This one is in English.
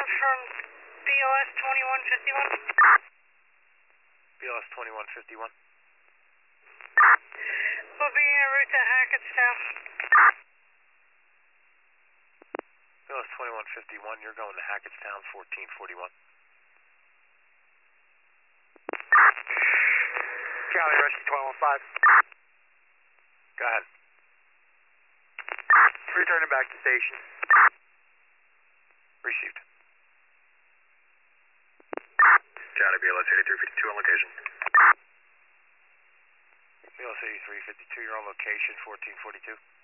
from BLS 2151. BLS 2151. We'll be en route to Hackettstown. BLS 2151, you're going to Hackettstown 1441. Charlie, Rescue 1215. Go ahead. Returning back to station. Received. Charlie, BLS 8352 on location. BLS 8352, you're on location 1442.